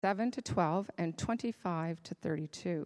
7 to 12 and 25 to 32.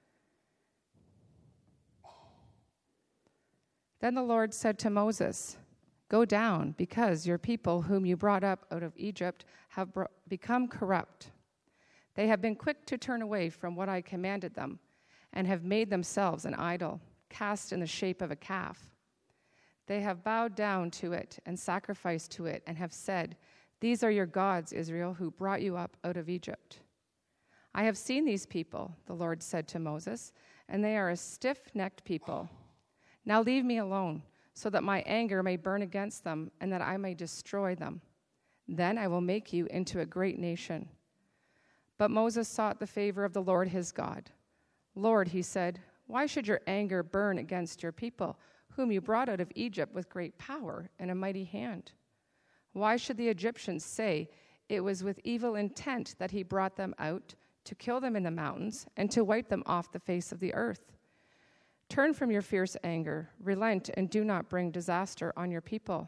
Then the Lord said to Moses, "Go down, because your people whom you brought up out of Egypt have become corrupt. They have been quick to turn away from what I commanded them, and have made themselves an idol, cast in the shape of a calf. They have bowed down to it and sacrificed to it, and have said, 'These are your gods, Israel, who brought you up out of Egypt.' I have seen these people," the Lord said to Moses, "and they are a stiff-necked people. Now leave me alone, so that my anger may burn against them, and that I may destroy them. Then I will make you into a great nation." But Moses sought the favor of the Lord his God. "Lord," he said, "why should your anger burn against your people, whom you brought out of Egypt with great power and a mighty hand? Why should the Egyptians say, 'It was with evil intent that he brought them out, to kill them in the mountains and to wipe them off the face of the earth?' Turn from your fierce anger, relent, and do not bring disaster on your people."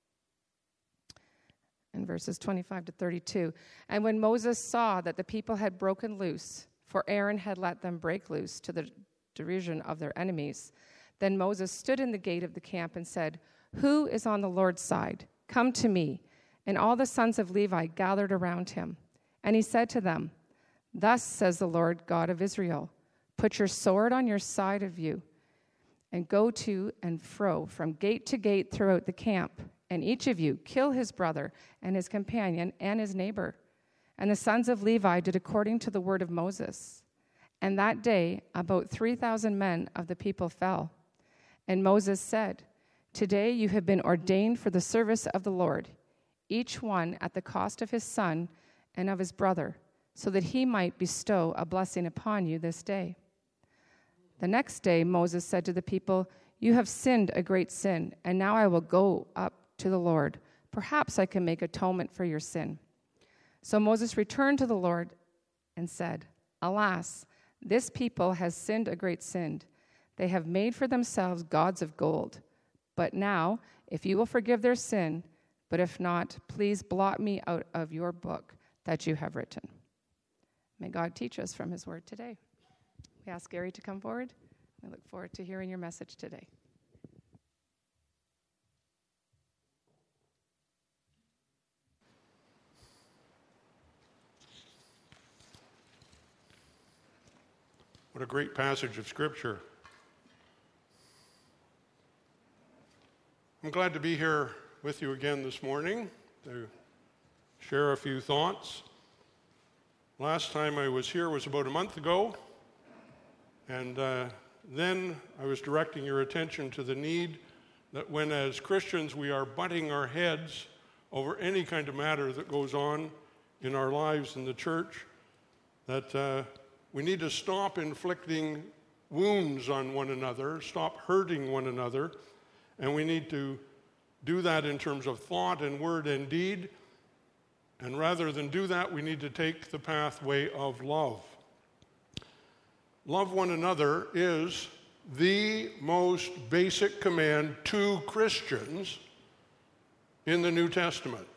In verses 25 to 32, "And when Moses saw that the people had broken loose, for Aaron had let them break loose to the derision of their enemies, then Moses stood in the gate of the camp and said, 'Who is on the Lord's side? Come to me.' And all the sons of Levi gathered around him. And he said to them, 'Thus says the Lord God of Israel, put your sword on your side of you, and go to and fro from gate to gate throughout the camp, and each of you kill his brother and his companion and his neighbor.' And the sons of Levi did according to the word of Moses. And that day about 3,000 men of the people fell. And Moses said, 'Today you have been ordained for the service of the Lord, each one at the cost of his son and of his brother, so that he might bestow a blessing upon you this day.' The next day Moses said to the people, 'You have sinned a great sin, and now I will go up to the Lord. Perhaps I can make atonement for your sin.' So Moses returned to the Lord and said, 'Alas, this people has sinned a great sin. They have made for themselves gods of gold. But now, if you will forgive their sin, but if not, please blot me out of your book that you have written.'" May God teach us from his word today. We ask Gary to come forward. We look forward to hearing your message today. What a great passage of Scripture. I'm glad to be here with you again this morning to share a few thoughts. Last time I was here was about a month ago, and then I was directing your attention to the need that when as Christians we are butting our heads over any kind of matter that goes on in our lives in the church, that we need to stop inflicting wounds on one another, stop hurting one another, and we need to do that in terms of thought and word and deed. And rather than do that, we need to take the pathway of love. Love one another is the most basic command to Christians in the New Testament.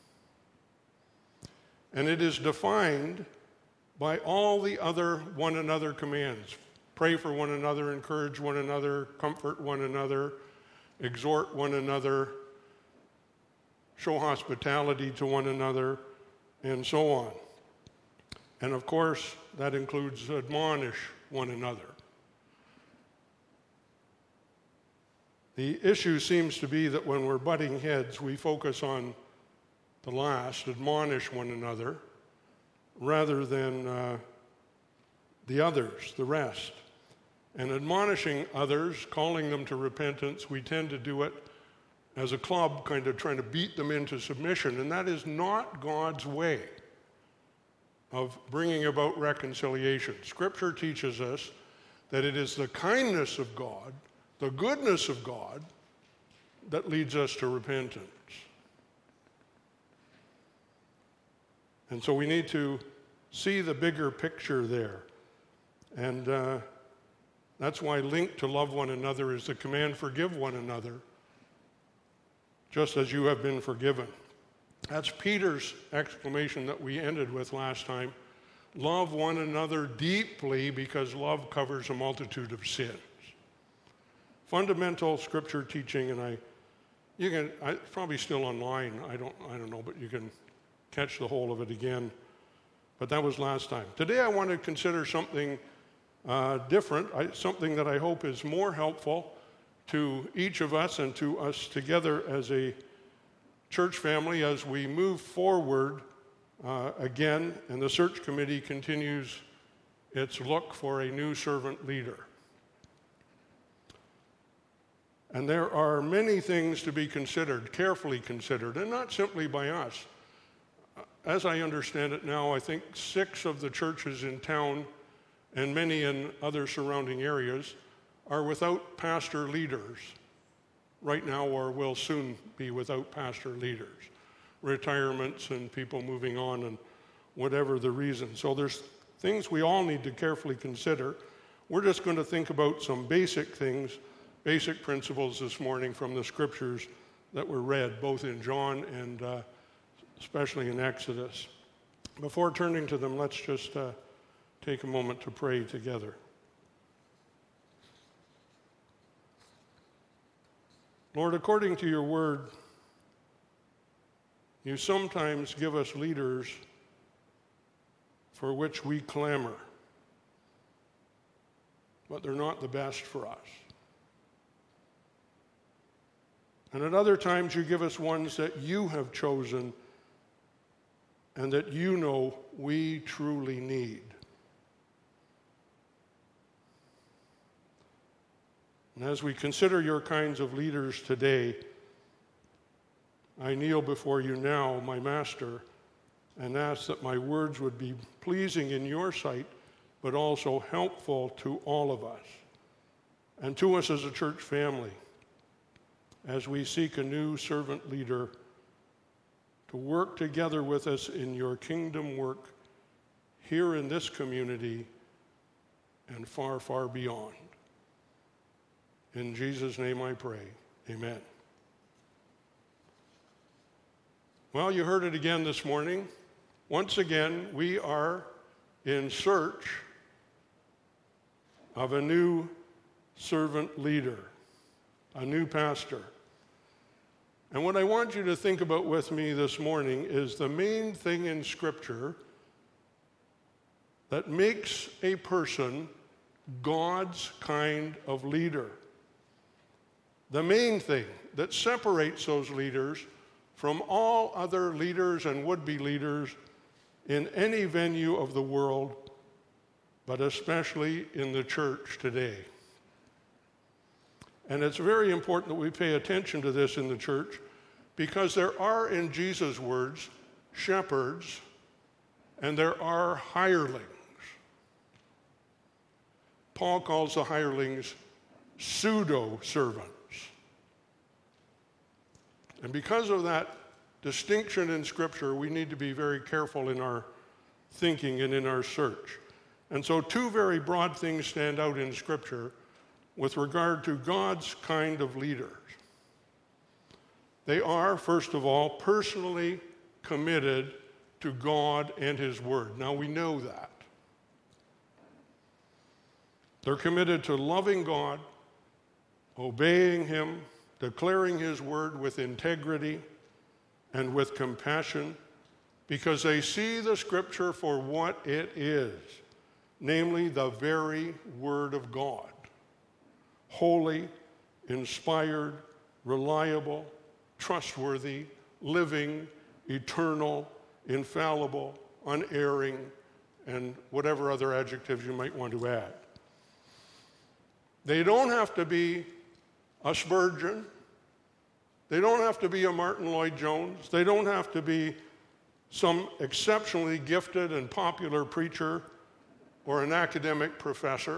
And it is defined by all the other one another commands. Pray for one another, encourage one another, comfort one another, exhort one another, show hospitality to one another, and so on. And of course, that includes admonish one another. The issue seems to be that when we're butting heads, we focus on the last, admonish one another, rather than the others, the rest. And admonishing others, calling them to repentance, we tend to do it as a club, kind of trying to beat them into submission, and that is not God's way of bringing about reconciliation. Scripture teaches us that it is the kindness of God, the goodness of God, that leads us to repentance. And so we need to see the bigger picture there. And that's why linked to love one another is the command, forgive one another, just as you have been forgiven. That's Peter's exclamation that we ended with last time. love one another deeply because love covers a multitude of sins. Fundamental scripture teaching, and it's probably still online. I don't know, but you can catch the whole of it again. But that was last time. Today I want to consider something different, something that I hope is more helpful to each of us and to us together as a church family as we move forward again, and the search committee continues its look for a new servant leader. And there are many things to be considered, carefully considered, and not simply by us. As I understand it now, I think 6 of the churches in town and many in other surrounding areas are without pastor leaders right now, or will soon be without pastor leaders. Retirements and people moving on and whatever the reason. So there's things we all need to carefully consider. We're just going to think about some basic things, basic principles this morning from the scriptures that were read, both in John and especially in Exodus. Before turning to them, let's just take a moment to pray together. Lord, according to your word, you sometimes give us leaders for which we clamor, but they're not the best for us. And at other times you give us ones that you have chosen and that you know we truly need. And as we consider your kinds of leaders today, I kneel before you now, my Master, and ask that my words would be pleasing in your sight, but also helpful to all of us and to us as a church family as we seek a new servant leader to work together with us in your kingdom work here in this community and far, far beyond. In Jesus' name I pray. Amen. Well, you heard it again this morning. Once again, we are in search of a new servant leader, a new pastor. And what I want you to think about with me this morning is the main thing in Scripture that makes a person God's kind of leader. The main thing that separates those leaders from all other leaders and would-be leaders in any venue of the world, but especially in the church today. And it's very important that we pay attention to this in the church, because there are, in Jesus' words, shepherds and there are hirelings. Paul calls the hirelings pseudo-servants. And because of that distinction in Scripture, we need to be very careful in our thinking and in our search. And so 2 very broad things stand out in Scripture with regard to God's kind of leaders. They are, first of all, personally committed to God and His Word. Now, we know that. They're committed to loving God, obeying Him, declaring His Word with integrity and with compassion, because they see the Scripture for what it is, namely the very Word of God. Holy, inspired, reliable, trustworthy, living, eternal, infallible, unerring, and whatever other adjectives you might want to add. They don't have to be a Spurgeon. They don't have to be a Martin Lloyd-Jones. They don't have to be some exceptionally gifted and popular preacher or an academic professor.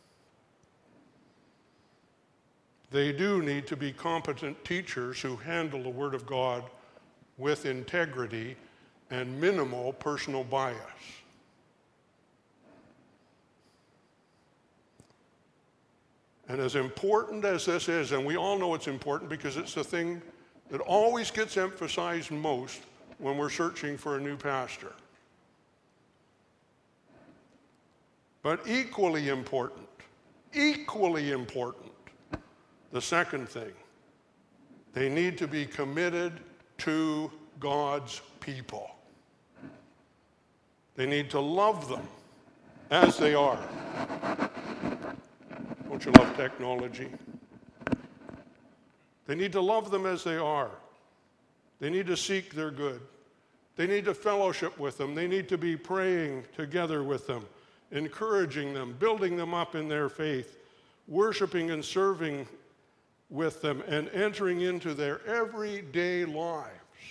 They do need to be competent teachers who handle the Word of God with integrity and minimal personal bias. And as important as this is, and we all know it's important because it's the thing that always gets emphasized most when we're searching for a new pastor. But equally important, the second thing, they need to be committed to God's people. They need to love them as they are. Don't you love technology? They need to love them as they are. They need to seek their good. They need to fellowship with them. They need to be praying together with them, encouraging them, building them up in their faith, worshiping and serving with them, and entering into their everyday lives.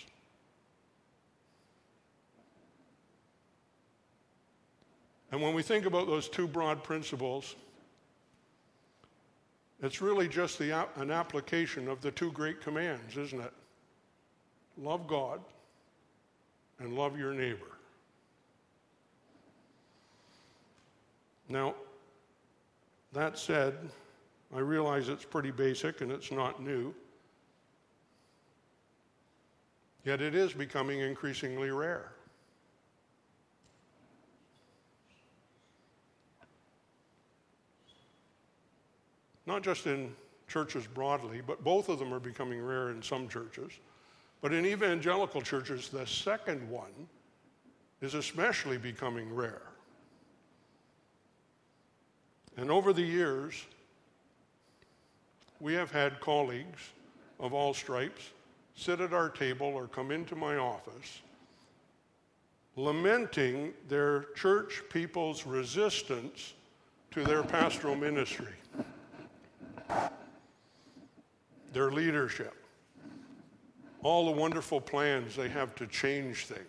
And when we think about those two broad principles, it's really just an application of the two great commands, isn't it? Love God and love your neighbor. Now, that said, I realize it's pretty basic and it's not new. Yet it is becoming increasingly rare. Not just in churches broadly, but both of them are becoming rare in some churches. But in evangelical churches, the second one is especially becoming rare. And over the years, we have had colleagues of all stripes sit at our table or come into my office lamenting their church people's resistance to their pastoral ministry, their leadership, all the wonderful plans they have to change things.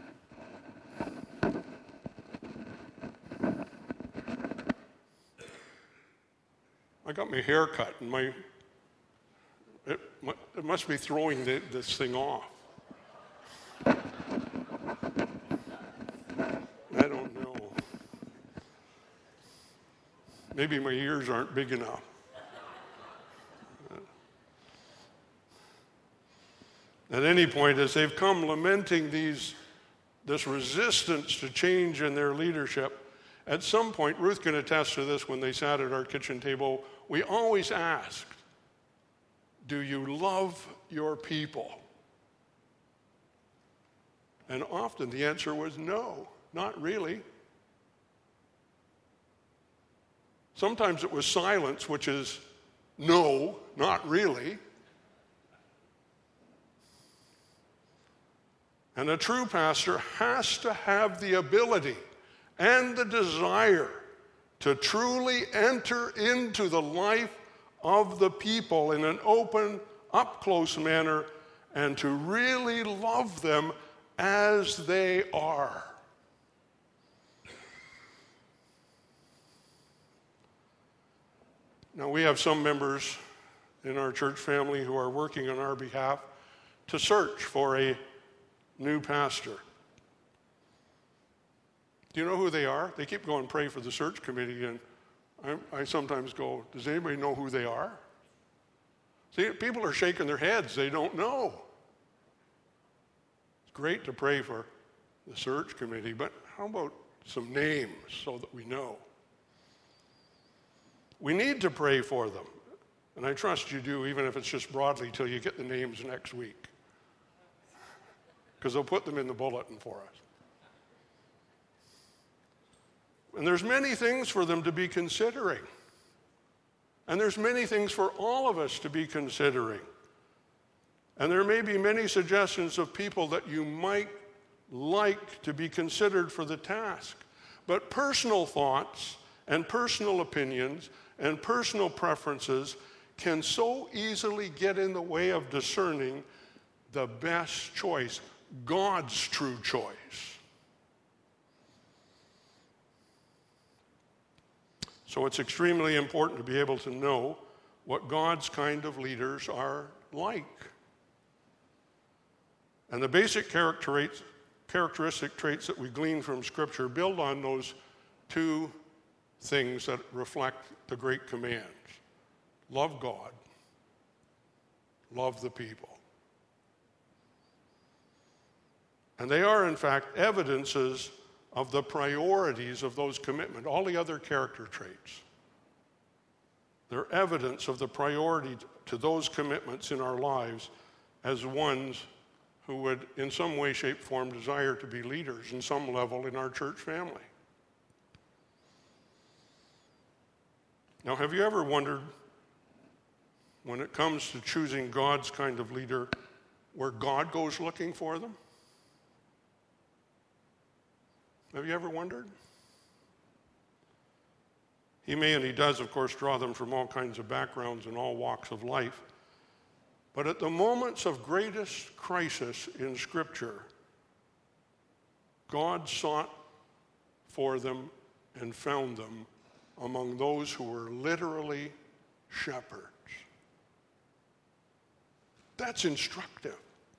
I got my hair cut, and it must be throwing this thing off. I don't know. Maybe my ears aren't big enough. At any point, as they've come lamenting this resistance to change in their leadership, at some point, Ruth can attest to this, when they sat at our kitchen table, we always asked, do you love your people? And often the answer was no, not really. Sometimes it was silence, which is no, not really. And a true pastor has to have the ability and the desire to truly enter into the life of the people in an open, up-close manner, and to really love them as they are. Now, we have some members in our church family who are working on our behalf to search for a new pastor. Do you know who they are? They keep going, pray for the search committee, and I sometimes go, does anybody know who they are? See, people are shaking their heads. They don't know. It's great to pray for the search committee, but how about some names so that we know? We need to pray for them, and I trust you do, even if it's just broadly, till you get the names next week, because they'll put them in the bulletin for us. And there's many things for them to be considering. And there's many things for all of us to be considering. And there may be many suggestions of people that you might like to be considered for the task. But personal thoughts and personal opinions and personal preferences can so easily get in the way of discerning the best choice, God's true choice. So it's extremely important to be able to know what God's kind of leaders are like. And the basic characteristic traits that we glean from Scripture build on those two things that reflect the great commands. Love God, love the people. And they are, in fact, evidences of the priorities of those commitments, all the other character traits. They're evidence of the priority to those commitments in our lives as ones who would, in some way, shape, form, desire to be leaders in some level in our church family. Now, have you ever wondered, when it comes to choosing God's kind of leader, where God goes looking for them? Have you ever wondered? He may and he does, of course, draw them from all kinds of backgrounds and all walks of life. But at the moments of greatest crisis in Scripture, God sought for them and found them among those who were literally shepherds. That's instructive.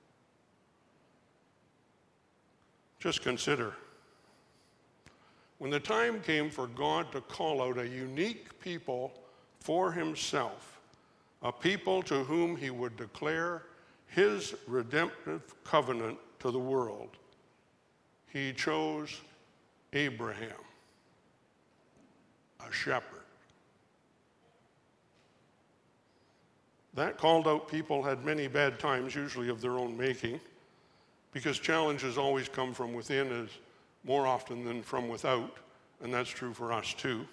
Just consider, when the time came for God to call out a unique people for himself, a people to whom he would declare his redemptive covenant to the world, he chose Abraham, a shepherd. That called out people had many bad times, usually of their own making, because challenges always come from within as more often than from without, and that's true for us too.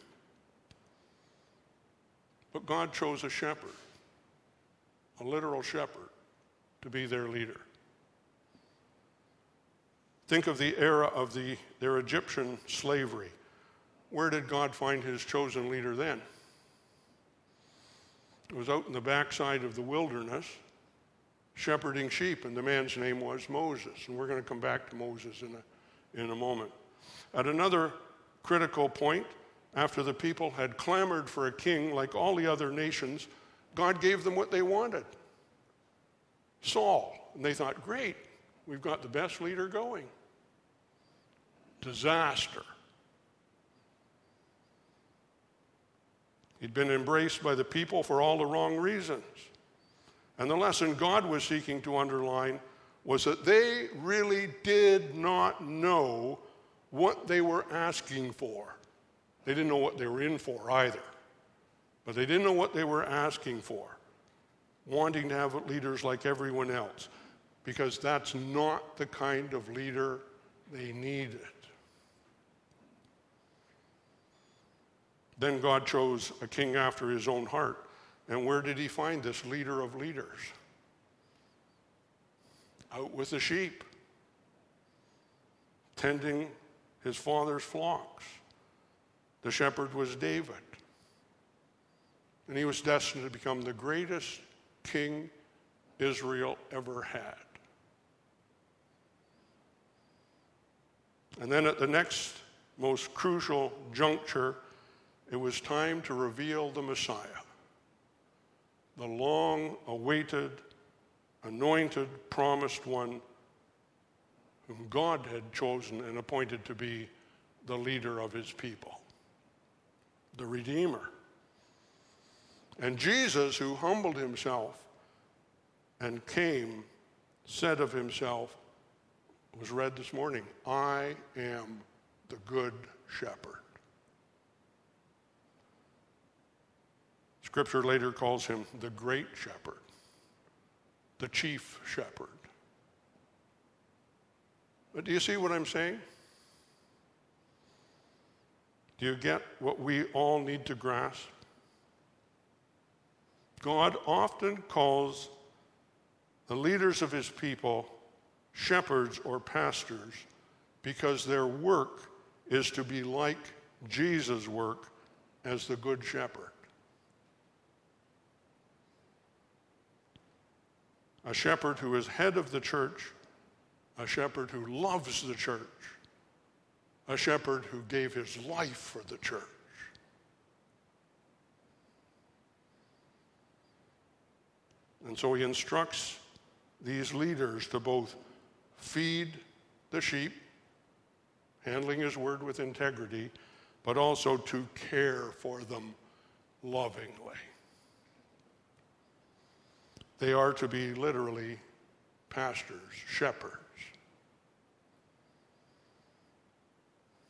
But God chose a shepherd, a literal shepherd, to be their leader. Think of the era of their Egyptian slavery. Where did God find his chosen leader then? It was out in the backside of the wilderness, shepherding sheep, and the man's name was Moses. And we're going to come back to Moses in a moment. At another critical point, after the people had clamored for a king like all the other nations, God gave them what they wanted, Saul. And they thought, great, we've got the best leader going. Disaster. He'd been embraced by the people for all the wrong reasons. And the lesson God was seeking to underline was that they really did not know what they were asking for. They didn't know what they were in for either. But they didn't know what they were asking for, wanting to have leaders like everyone else, because that's not the kind of leader they needed. Then God chose a king after his own heart. And where did he find this leader of leaders? Out with the sheep, tending his father's flocks. The shepherd was David. And he was destined to become the greatest king Israel ever had. And then at the next most crucial juncture, it was time to reveal the Messiah, the long-awaited, anointed, promised one whom God had chosen and appointed to be the leader of his people, the Redeemer. And Jesus, who humbled himself and came, said of himself, was read this morning, I am the good shepherd. Scripture later calls him the great shepherd, the chief shepherd. But do you see what I'm saying? Do you get what we all need to grasp? God often calls the leaders of his people shepherds or pastors because their work is to be like Jesus' work as the good shepherd. A shepherd who is head of the church, a shepherd who loves the church, a shepherd who gave his life for the church. And so he instructs these leaders to both feed the sheep, handling his word with integrity, but also to care for them lovingly. They are to be literally pastors, shepherds.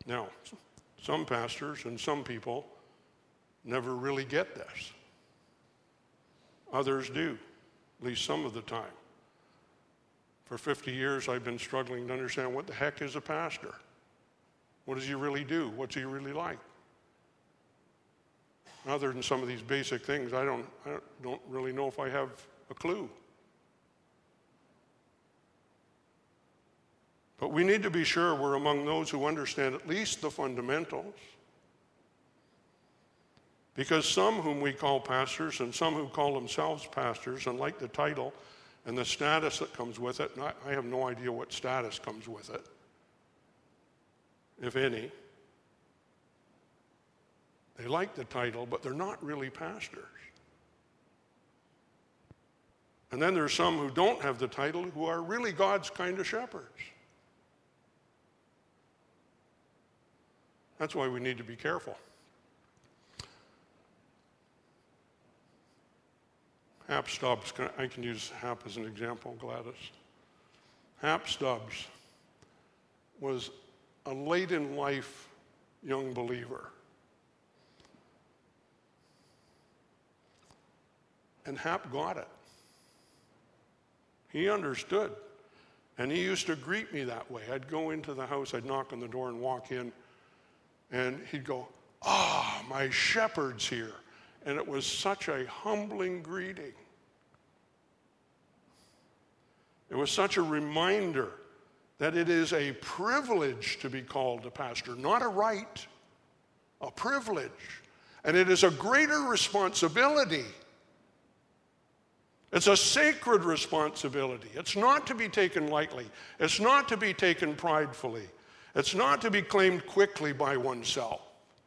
Now, some pastors and some people never really get this. Others do, at least some of the time. For 50 years, I've been struggling to understand what the heck is a pastor. What does he really do? What's he really like? Other than some of these basic things, I don't really know if I have a clue. But we need to be sure we're among those who understand at least the fundamentals. Because some whom we call pastors and some who call themselves pastors and like the title and the status that comes with it, and I have no idea what status comes with it, if any. They like the title, but they're not really pastors. And then there's some who don't have the title who are really God's kind of shepherds. That's why we need to be careful. Hap Stubbs, I can use Hap as an example, Gladys. Hap Stubbs was a late-in-life young believer. And Hap got it. He understood. And he used to greet me that way. I'd go into the house, I'd knock on the door and walk in, and he'd go, my shepherd's here. And it was such a humbling greeting. It was such a reminder that it is a privilege to be called a pastor, not a right, a privilege. And it is a greater responsibility. It's a sacred responsibility. It's not to be taken lightly. It's not to be taken pridefully. It's not to be claimed quickly by oneself.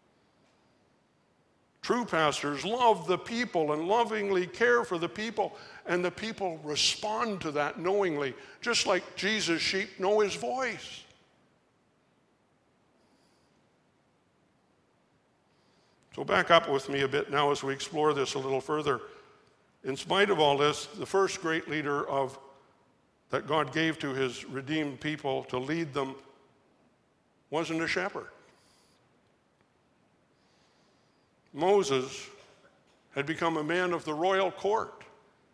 True pastors love the people and lovingly care for the people, and the people respond to that knowingly, just like Jesus' sheep know his voice. So back up with me a bit now as we explore this a little further. In spite of all this, the first great leader that God gave to his redeemed people to lead them wasn't a shepherd. Moses had become a man of the royal court.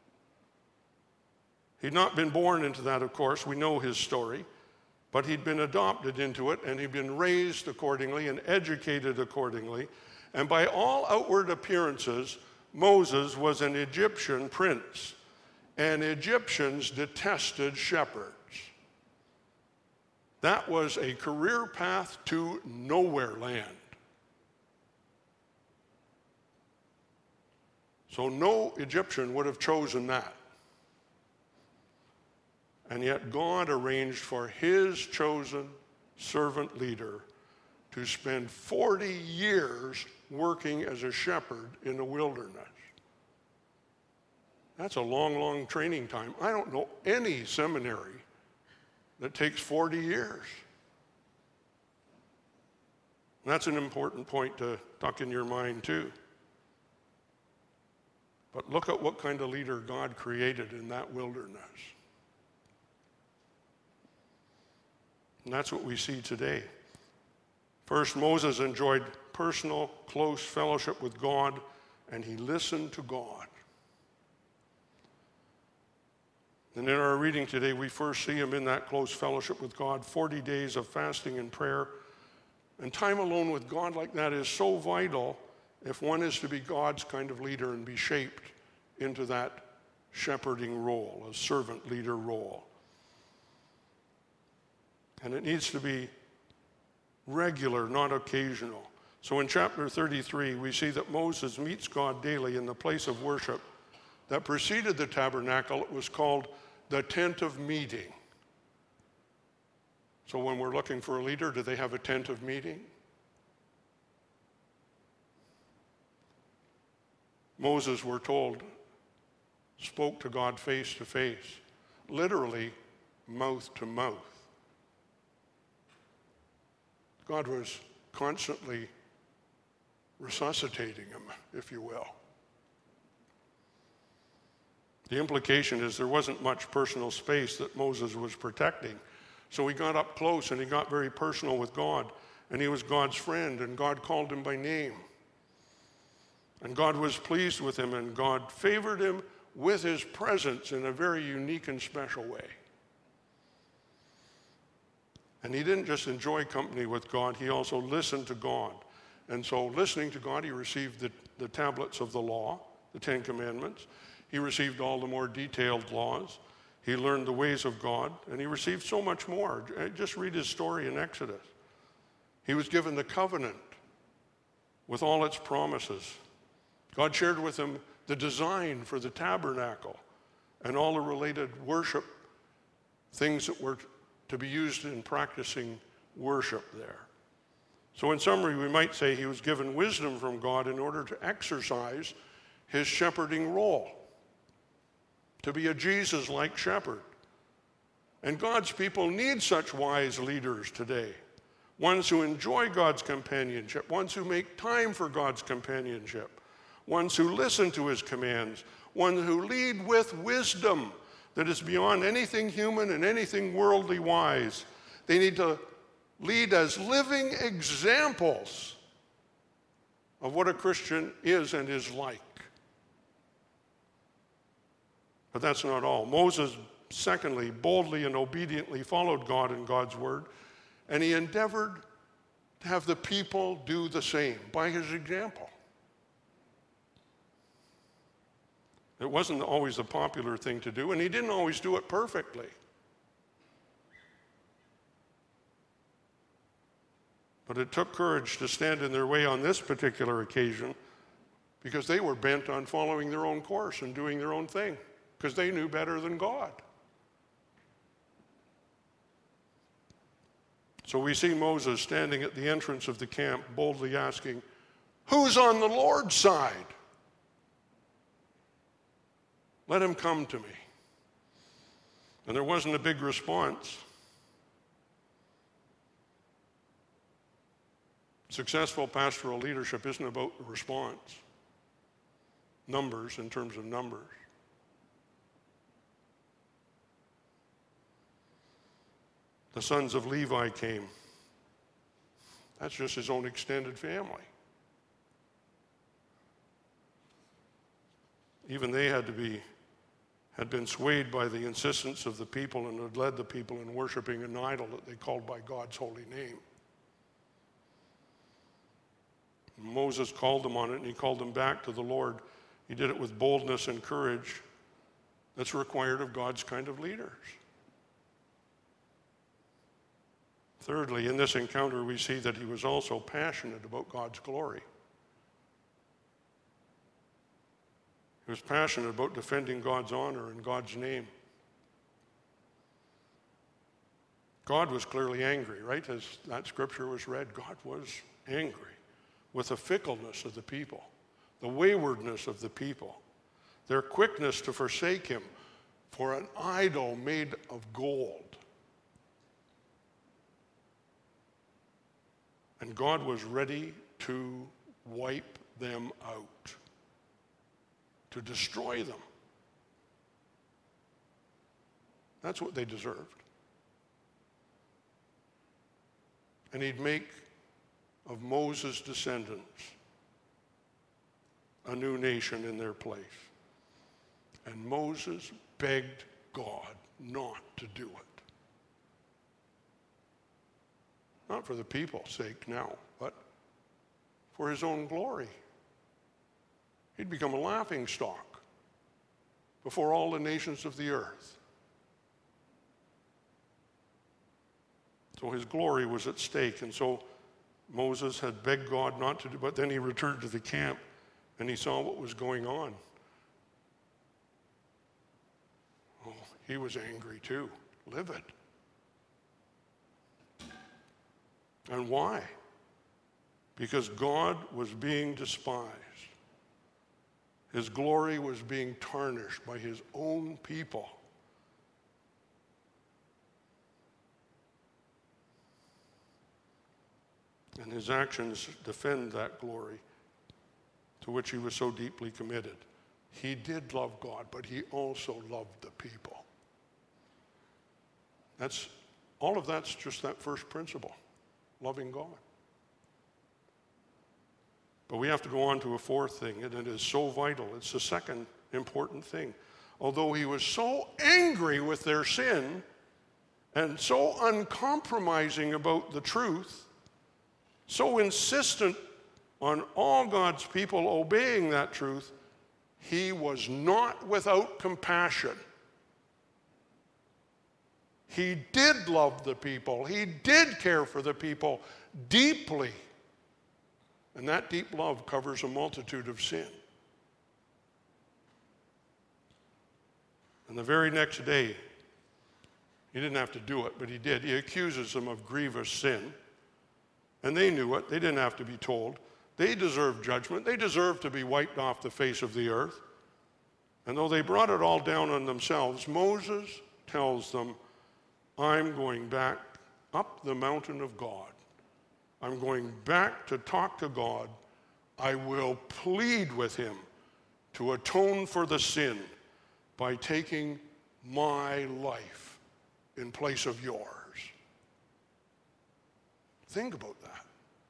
He'd not been born into that, of course. We know his story. But he'd been adopted into it, and he'd been raised accordingly and educated accordingly. And by all outward appearances, Moses was an Egyptian prince, and Egyptians detested shepherds. That was a career path to nowhere land. So no Egyptian would have chosen that. And yet God arranged for his chosen servant leader to spend 40 years working as a shepherd in the wilderness. That's a long, long training time. I don't know any seminary that takes 40 years. And that's an important point to tuck in your mind too. But look at what kind of leader God created in that wilderness. And that's what we see today. First, Moses enjoyed personal, close fellowship with God, and he listened to God. And in our reading today, we first see him in that close fellowship with God, 40 days of fasting and prayer. And time alone with God like that is so vital if one is to be God's kind of leader and be shaped into that shepherding role, a servant leader role. And it needs to be regular, not occasional. So in chapter 33, we see that Moses meets God daily in the place of worship that preceded the tabernacle. It was called the tent of meeting. So when we're looking for a leader, do they have a tent of meeting? Moses, we're told, spoke to God face to face, literally mouth to mouth. God was constantly resuscitating him, if you will. The implication is there wasn't much personal space that Moses was protecting. So he got up close and he got very personal with God. and he was God's friend, and God called him by name. And God was pleased with him, and God favored him with his presence in a very unique and special way. And he didn't just enjoy company with God, he also listened to God. And so listening to God, he received the tablets of the law, the Ten Commandments. He received all the more detailed laws. He learned the ways of God, and he received so much more. Just read his story in Exodus. He was given the covenant with all its promises. God shared with him the design for the tabernacle and all the related worship things that were to be used in practicing worship there. So in summary, we might say he was given wisdom from God in order to exercise his shepherding role, to be a Jesus-like shepherd. And God's people need such wise leaders today, ones who enjoy God's companionship, ones who make time for God's companionship, ones who listen to his commands, ones who lead with wisdom that is beyond anything human and anything worldly wise. They need to lead as living examples of what a Christian is and is like. But that's not all. Moses, secondly, boldly and obediently followed God and God's word, and he endeavored to have the people do the same by his example. It wasn't always a popular thing to do, and he didn't always do it perfectly. But it took courage to stand in their way on this particular occasion because they were bent on following their own course and doing their own thing because they knew better than God. So we see Moses standing at the entrance of the camp boldly asking, "Who's on the Lord's side? Let him come to me." And there wasn't a big response. Successful pastoral leadership isn't about the response, numbers in terms of numbers. The sons of Levi came. That's just his own extended family. Even they had been swayed by the insistence of the people and had led the people in worshiping an idol that they called by God's holy name. Moses called them on it, and he called them back to the Lord. He did it with boldness and courage that's required of God's kind of leaders. Thirdly, in this encounter, we see that he was also passionate about God's glory. He was passionate about defending God's honor and God's name. God was clearly angry, right? As that scripture was read, God was angry with the fickleness of the people, the waywardness of the people, their quickness to forsake him for an idol made of gold. And God was ready to wipe them out, to destroy them. That's what they deserved. And he'd make of Moses' descendants a new nation in their place. And Moses begged God not to do it. Not for the people's sake now, but for his own glory. He'd become a laughing stock before all the nations of the earth. So his glory was at stake, and so Moses had begged God not to do, but then he returned to the camp and he saw what was going on. Oh, he was angry too, livid. And why? Because God was being despised. His glory was being tarnished by his own people. And his actions defend that glory to which he was so deeply committed. He did love God, but he also loved the people. All of that's just that first principle, loving God. But we have to go on to a fourth thing, and it is so vital. It's the second important thing. Although he was so angry with their sin and so uncompromising about the truth, so insistent on all God's people obeying that truth, he was not without compassion. He did love the people. He did care for the people deeply. And that deep love covers a multitude of sin. And the very next day, he didn't have to do it, but he did. He accuses them of grievous sin. And they knew it. They didn't have to be told. They deserved judgment. They deserved to be wiped off the face of the earth. And though they brought it all down on themselves, Moses tells them, I'm going back up the mountain of God. I'm going back to talk to God. I will plead with him to atone for the sin by taking my life in place of yours. Think about that.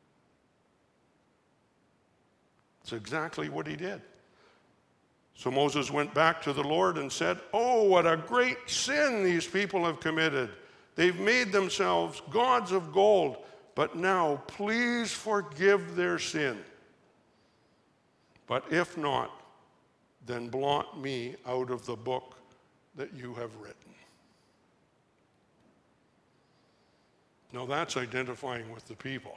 It's exactly what he did. So Moses went back to the Lord and said, oh, what a great sin these people have committed. They've made themselves gods of gold. But now, please forgive their sin. But if not, then blot me out of the book that you have written. Now that's identifying with the people,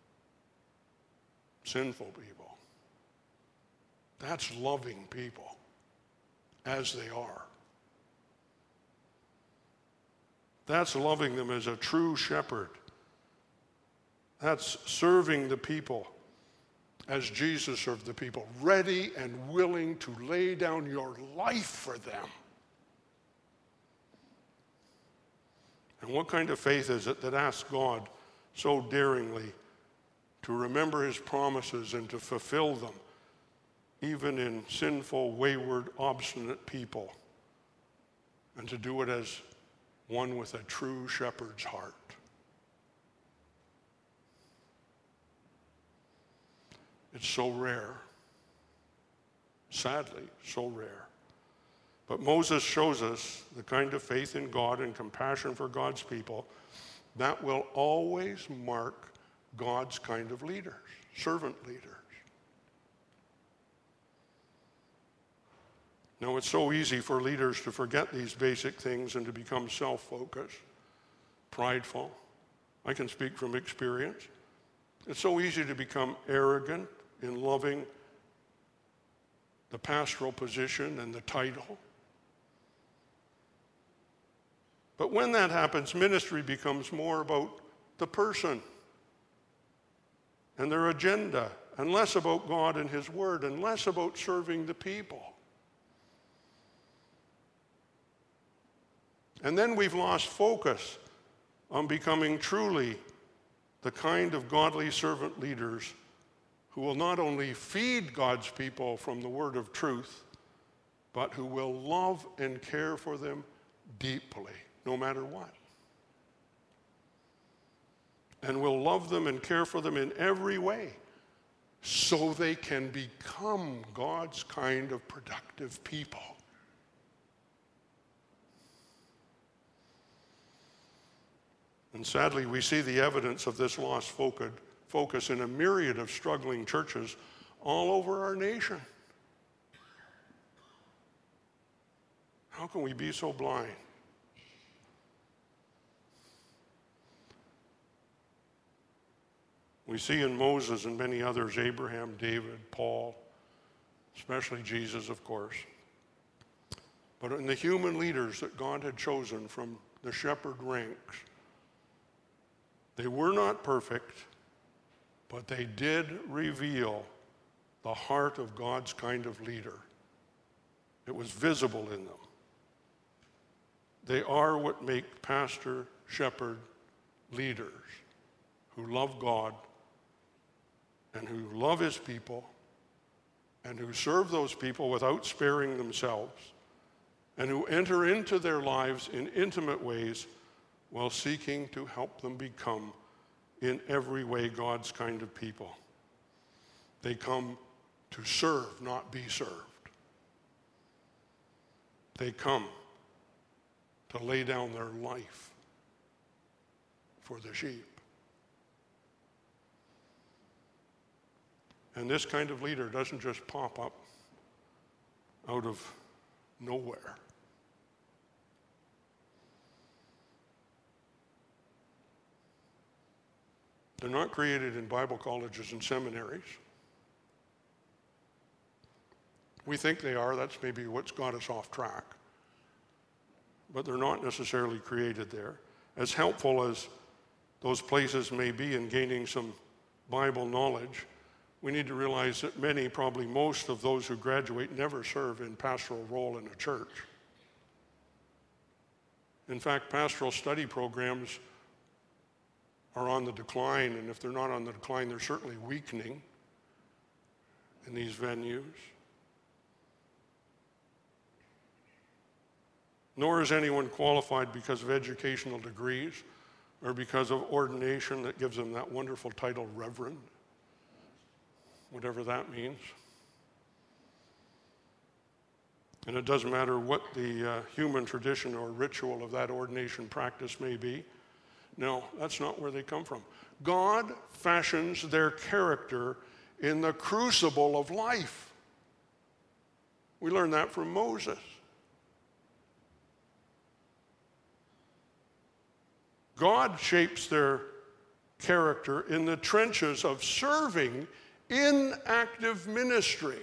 sinful people. That's loving people as they are. That's loving them as a true shepherd. That's serving the people as Jesus served the people, ready and willing to lay down your life for them. And what kind of faith is it that asks God so daringly to remember his promises and to fulfill them, even in sinful, wayward, obstinate people, and to do it as one with a true shepherd's heart? It's so rare. Sadly, so rare. But Moses shows us the kind of faith in God and compassion for God's people that will always mark God's kind of leaders, servant leaders. Now, it's so easy for leaders to forget these basic things and to become self-focused, prideful. I can speak from experience. It's so easy to become arrogant in loving the pastoral position and the title. But when that happens, ministry becomes more about the person and their agenda, and less about God and his word, and less about serving the people. And then we've lost focus on becoming truly the kind of godly servant leaders who will not only feed God's people from the word of truth, but who will love and care for them deeply, no matter what. And will love them and care for them in every way so they can become God's kind of productive people. And sadly, we see the evidence of this lost focus in a myriad of struggling churches all over our nation. How can we be so blind? We see in Moses and many others, Abraham, David, Paul, especially Jesus, of course. But in the human leaders that God had chosen from the shepherd ranks, they were not perfect, but they did reveal the heart of God's kind of leader. It was visible in them. They are what make pastor, shepherd leaders who love God and who love his people and who serve those people without sparing themselves and who enter into their lives in intimate ways while seeking to help them become in every way God's kind of people. They come to serve, not be served. They come to lay down their life for the sheep. And this kind of leader doesn't just pop up out of nowhere. They're not created in Bible colleges and seminaries. We think they are. That's maybe what's got us off track. But they're not necessarily created there. As helpful as those places may be in gaining some Bible knowledge, we need to realize that many, probably most of those who graduate never serve in pastoral role in a church. In fact, pastoral study programs are on the decline, and if they're not on the decline, they're certainly weakening in these venues. Nor is anyone qualified because of educational degrees or because of ordination that gives them that wonderful title, Reverend, whatever that means. And it doesn't matter what the human tradition or ritual of that ordination practice may be. No, that's not where they come from. God fashions their character in the crucible of life. We learn that from Moses. God shapes their character in the trenches of serving in active ministry.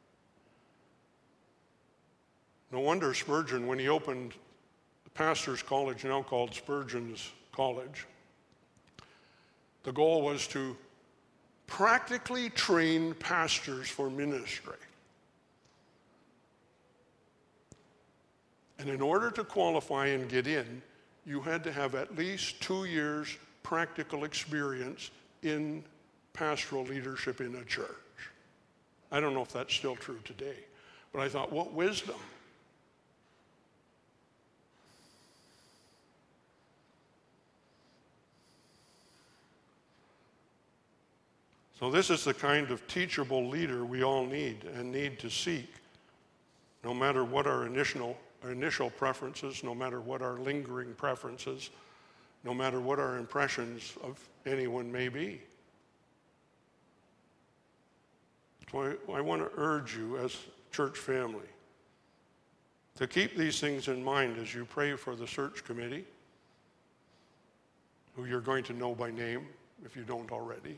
No wonder Spurgeon, when he opened the pastor's college, now called Spurgeon's College, the goal was to practically train pastors for ministry. And in order to qualify and get in, you had to have at least 2 years practical experience in pastoral leadership in a church. I don't know if that's still true today, but I thought, what wisdom. So this is the kind of teachable leader we all need and need to seek, no matter what our initial preferences, no matter what our lingering preferences, no matter what our impressions of anyone may be. So I want to urge you as church family to keep these things in mind as you pray for the search committee, who you're going to know by name if you don't already.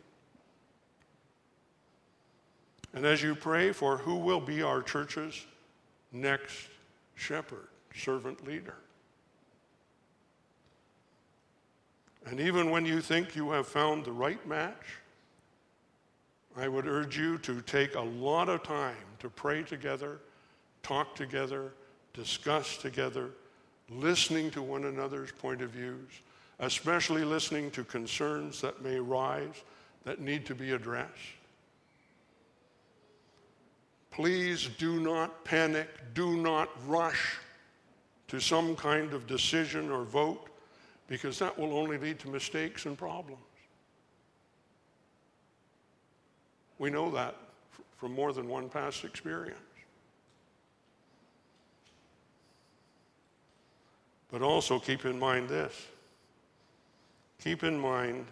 And as you pray for who will be our church's next shepherd, servant leader. And even when you think you have found the right match, I would urge you to take a lot of time to pray together, talk together, discuss together, listening to one another's point of views, especially listening to concerns that may rise that need to be addressed. Please do not panic, do not rush to some kind of decision or vote, because that will only lead to mistakes and problems. We know that from more than one past experience. But also keep in mind this. Keep in mind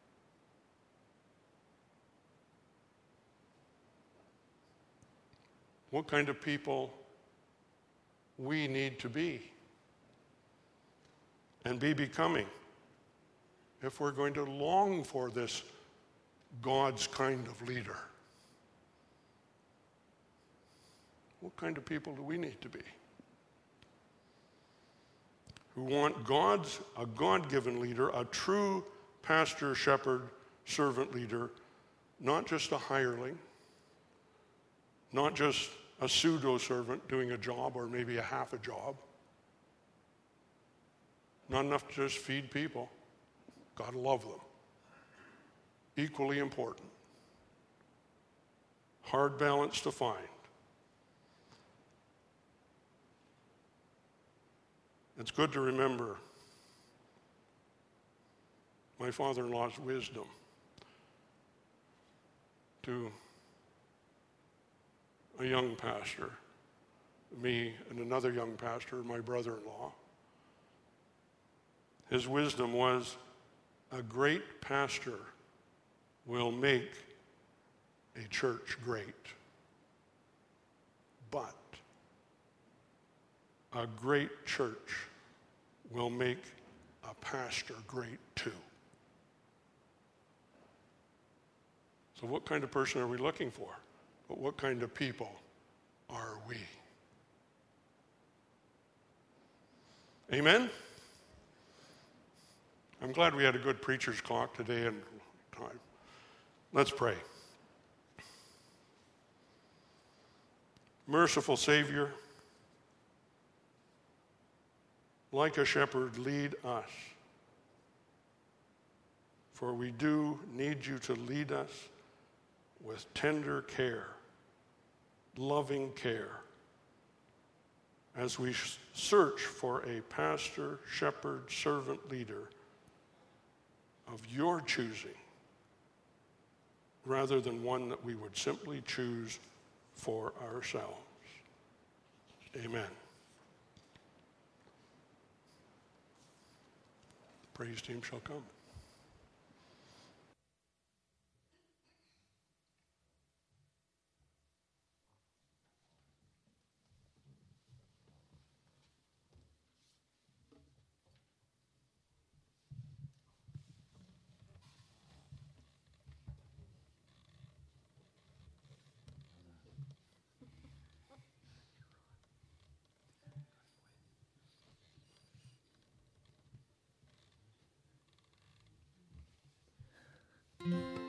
what kind of people we need to be and be becoming if we're going to long for this God's kind of leader. What kind of people do we need to be? Who want a God-given leader, a true pastor, shepherd, servant leader, not just a hireling, not just a pseudo-servant doing a job or maybe a half a job. Not enough to just feed people. Gotta love them. Equally important. Hard balance to find. It's good to remember my father-in-law's wisdom to a young pastor, me and another young pastor, my brother-in-law. His wisdom was, a great pastor will make a church great, but a great church will make a pastor great too. So what kind of person are we looking for? But what kind of people are we? Amen? I'm glad we had a good preacher's clock today and time. Let's pray. Merciful Savior, like a shepherd, lead us. For we do need you to lead us with tender care, loving care, as we search for a pastor, shepherd, servant leader of your choosing, rather than one that we would simply choose for ourselves. Amen. The praise team shall come. Thank you.